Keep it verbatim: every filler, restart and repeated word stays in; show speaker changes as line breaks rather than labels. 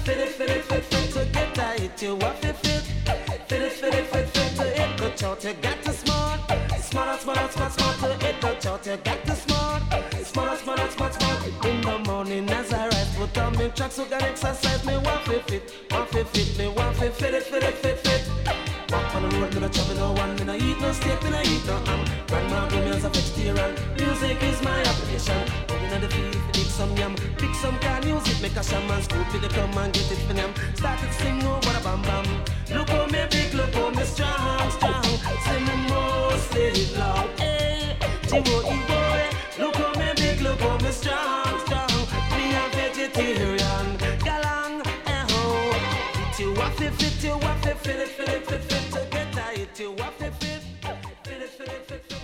fit it, fit it, fit, fit to get tight. You have to fit, fit it, fit it, fit, fit to hit the chart. You got to smart, smart, smart, smart, smart to hit the chart. You got to smart, smart, smart, smart, smart. In the morning as I rise, put on me tracks, so got exercise. Me want to fit, want to fit, me want to fit it, fit it, fit, fit. Walk on the road, me no chop, me no one, me no eat no steak, me no eat no ham. Grandma grew me as a vegetarian. Music is my application. Going on the field, pick some yam, pick some can music, make a shaman scoop, pick the come and get it for them. Started to sing, oh what a bam bam. Look how me big, look how me strong, strong. Sing me more, say it loud, eh. Tiwo boy, look how me big, look how me strong, strong. Me a vegetarian, galang, eh ho. Fit you up, fit, fit you up, fit, fit it, fit it, fit, fit to get tight. You up, fit, fit, fit it, fit it, fit, fit.